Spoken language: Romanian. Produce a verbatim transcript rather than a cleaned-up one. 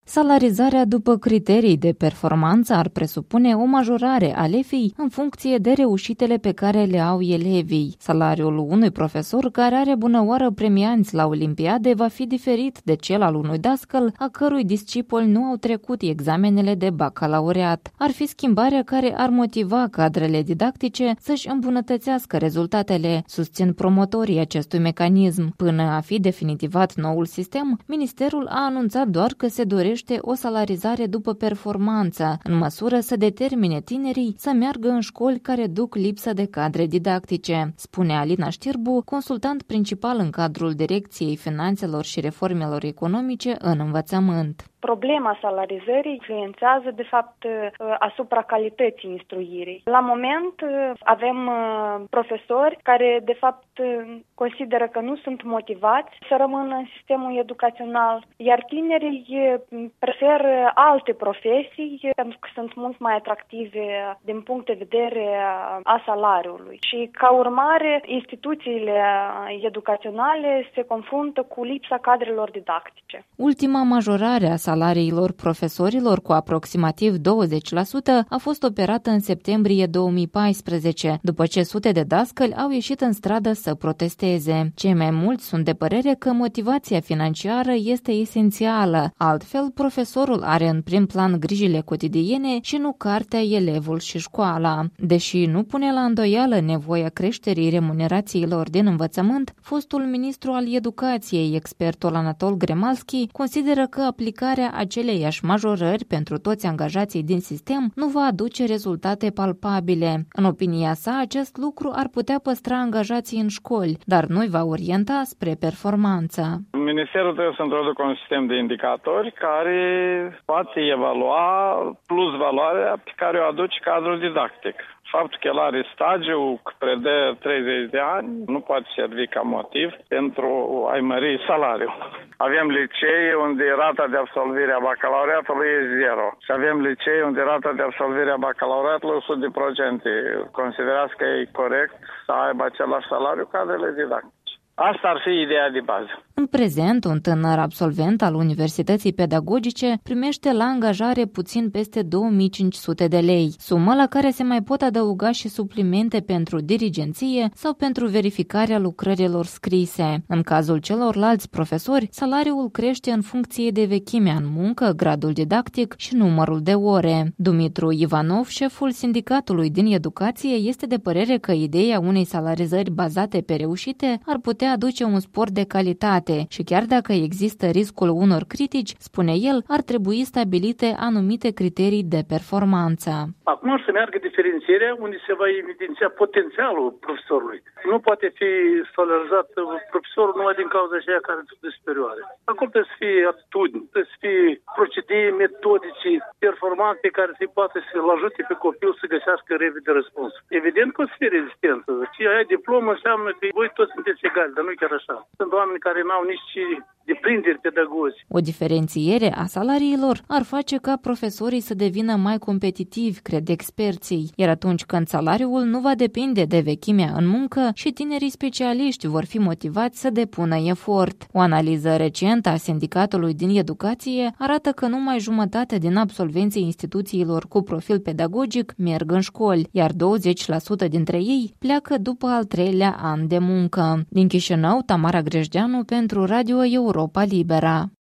Salarizarea după criterii de performanță ar presupune o majorare a lefei în funcție de reușitele pe care le au elevii. Salariul unui profesor care are bunăoară premianți la olimpiade va fi diferit de cel al unui dascăl a cărui discipoli nu au trecut examenele de bacalaureat. Ar fi schimbarea care ar motiva cadrele didactice să-și îmbunătățească rezultatele, susțin promotorii acestui mecanism. Până a fi definitivat noul sistem, ministerul a anunțat doar că se dorește o salarizare după performanță, în măsură să determine tinerii să meargă în școli care duc lipsă de cadre didactice, spune Alina Știrbu, consultant principal în cadrul Direcției Finanțelor și Reformelor Economice în învățământ. Problema salarizării influențează, de fapt, asupra calității instruirii. La moment avem profesori care, de fapt, consideră că nu sunt motivați să rămână în sistemul educațional, iar tinerii preferă alte profesii pentru că sunt mult mai atractive din punct de vedere a salariului. Și, ca urmare, instituțiile educaționale se confruntă cu lipsa cadrelor didactice. Ultima majorare a salariilor profesorilor cu aproximativ douăzeci la sută a fost operată în septembrie două mii paisprezece, după ce sute de dascăli au ieșit în stradă să protesteze. Cei mai mulți sunt de părere că motivația financiară este esențială, altfel profesorul are în prim plan grijile cotidiene și nu cartea, elevul și școala. Deși nu pune la îndoială nevoia creșterii remunerațiilor din învățământ, fostul ministru al educației, expertul Anatol Gremalski, consideră că aplicarea aceleiași majorări pentru toți angajații din sistem nu va aduce rezultate palpabile. În opinia sa, acest lucru ar putea păstra angajații în școli, dar nu îi va orienta spre performanță. Ministerul trebuie să introducă un sistem de indicatori care poate evalua plus valoarea pe care o aduce cadrul didactic. Faptul că el are stagiu, că predă treizeci de ani, nu poate servi ca motiv pentru a-i mări salariul. Avem licei unde rata de absolvire a bacalaureatului e zero și avem licei unde rata de absolvire a bacalaureatului e o sută la sută. Considerați că e corect să aibă același salariu cadrele didactice. Asta ar fi ideea de bază. În prezent, un tânăr absolvent al Universității Pedagogice primește la angajare puțin peste două mii cinci sute de lei, sumă la care se mai pot adăuga și suplimente pentru dirigenție sau pentru verificarea lucrărilor scrise. În cazul celorlalți profesori, salariul crește în funcție de vechimea în muncă, gradul didactic și numărul de ore. Dumitru Ivanov, șeful sindicatului din educație, este de părere că ideea unei salarizări bazate pe reușite ar putea aduce un spor de calitate și chiar dacă există riscul unor critici, spune el, ar trebui stabilite anumite criterii de performanță. Acum ar să meargă diferențierea unde se va evidenția potențialul profesorului. Nu poate fi salarizat profesorul numai din cauza aceea care sunt de superioare. Acolo trebuie să fie aptitudini, trebuie să fie procedee metodice, performante care se poate să-l ajute pe copil să găsească repede răspuns. Evident că o să fie rezistență. Ce ai diplomă înseamnă că voi toți sunteți egali, dar nu chiar așa. Sunt oameni care n-au nici deprinderi pedagogice. O diferențiere a salariilor ar face ca profesorii să devină mai competitivi, cred experții, iar atunci când salariul nu va depinde de vechimea în muncă și tinerii specialiști vor fi motivați să depună efort. O analiză recentă a Sindicatului din Educație arată că numai jumătate din absolvenții instituțiilor cu profil pedagogic merg în școli, iar douăzeci la sută dintre ei pleacă după al treilea an de muncă. Din Chișinău, Tamara Grejdeanu pentru Radio Europa Libera.